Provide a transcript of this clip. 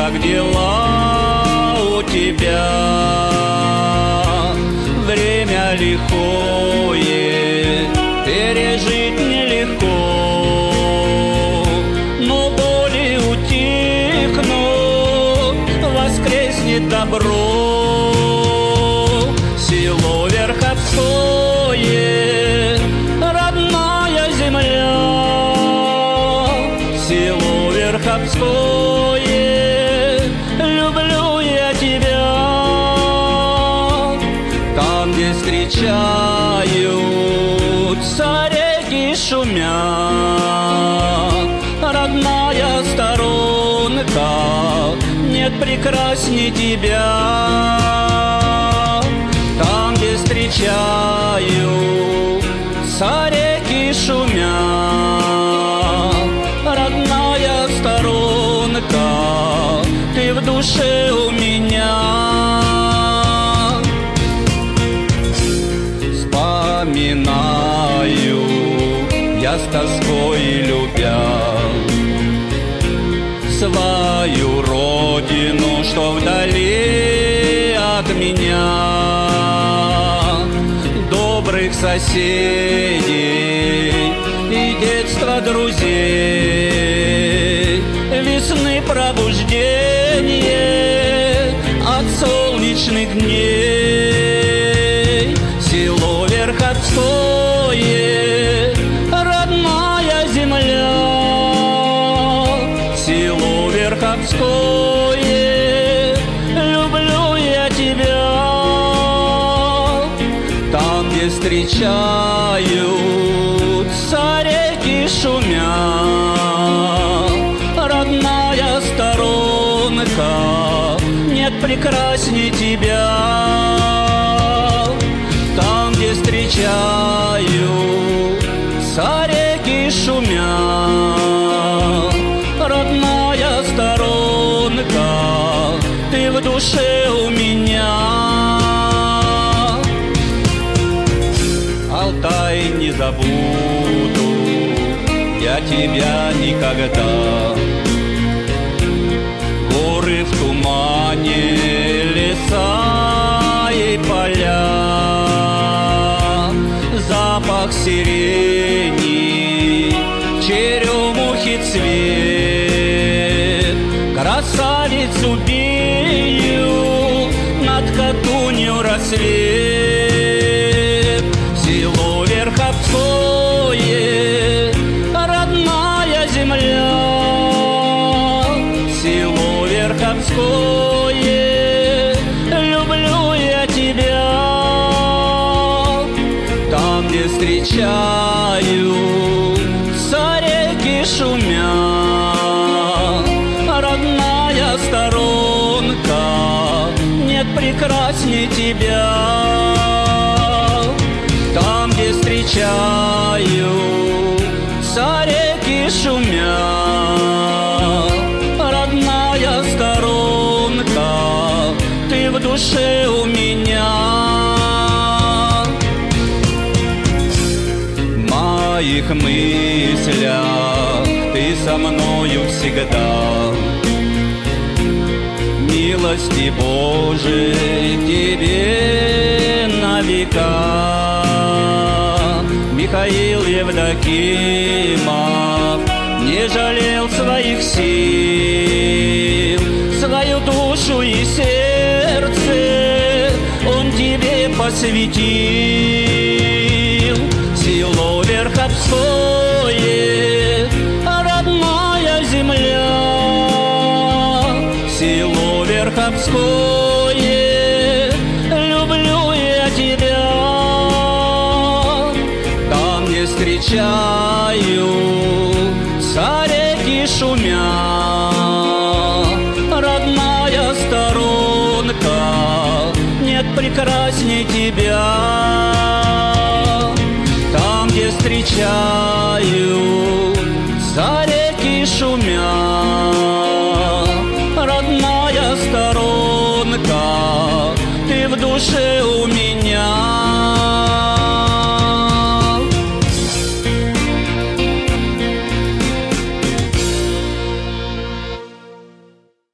как дела у тебя? Время лихое, пережить нелегко, но боли утихнут, воскреснет добро. Село Верховское, родная земля, село Верховское, люблю я тебя. Там, где встречаются реки шумят, родная сторонка, нет прекрасней тебя. Там, где встречаются реки шумят, родная сторонка, ты в душе у меня. Вспоминаю я с тоской любя свою родину, что вдали от меня, добрых соседей и детства друзей, весны пробуждение от солнечных дней. Село Верховское, родная земля, село Верховское, люблю я тебя. Там, где встречаются реки шумят, родная сторонка, нет прекрасней тебя. Там, где встречаются реки шумят, родная сторонка, ты в душе у меня. Алтай не забуду я тебя никогда. Горы в тумане, леса и поля, запах сирени, черемухи цвет, красавицу бию над Катунью рассвет. Село Верховское, родная земля, село Верховское, люблю я тебя. Там, где встречаются реки шумят, родная сторонка, нет прекрасней тебя. Там, где встречаются реки шумят, родная сторонка, ты в душе у меня. В моих мыслях ты со мною всегда. Милости Божией тебе на века. Михаил Евдокимов не жалел своих сил, свою душу и сердце он тебе посвятил. Село Верховское, родная земля, село Верховское, люблю я тебя. Там, где встречаются реки шумят, родная сторонка, нет прекрасней тебя. Там, где встречаются реки шумят, родная сторонка, ты в душе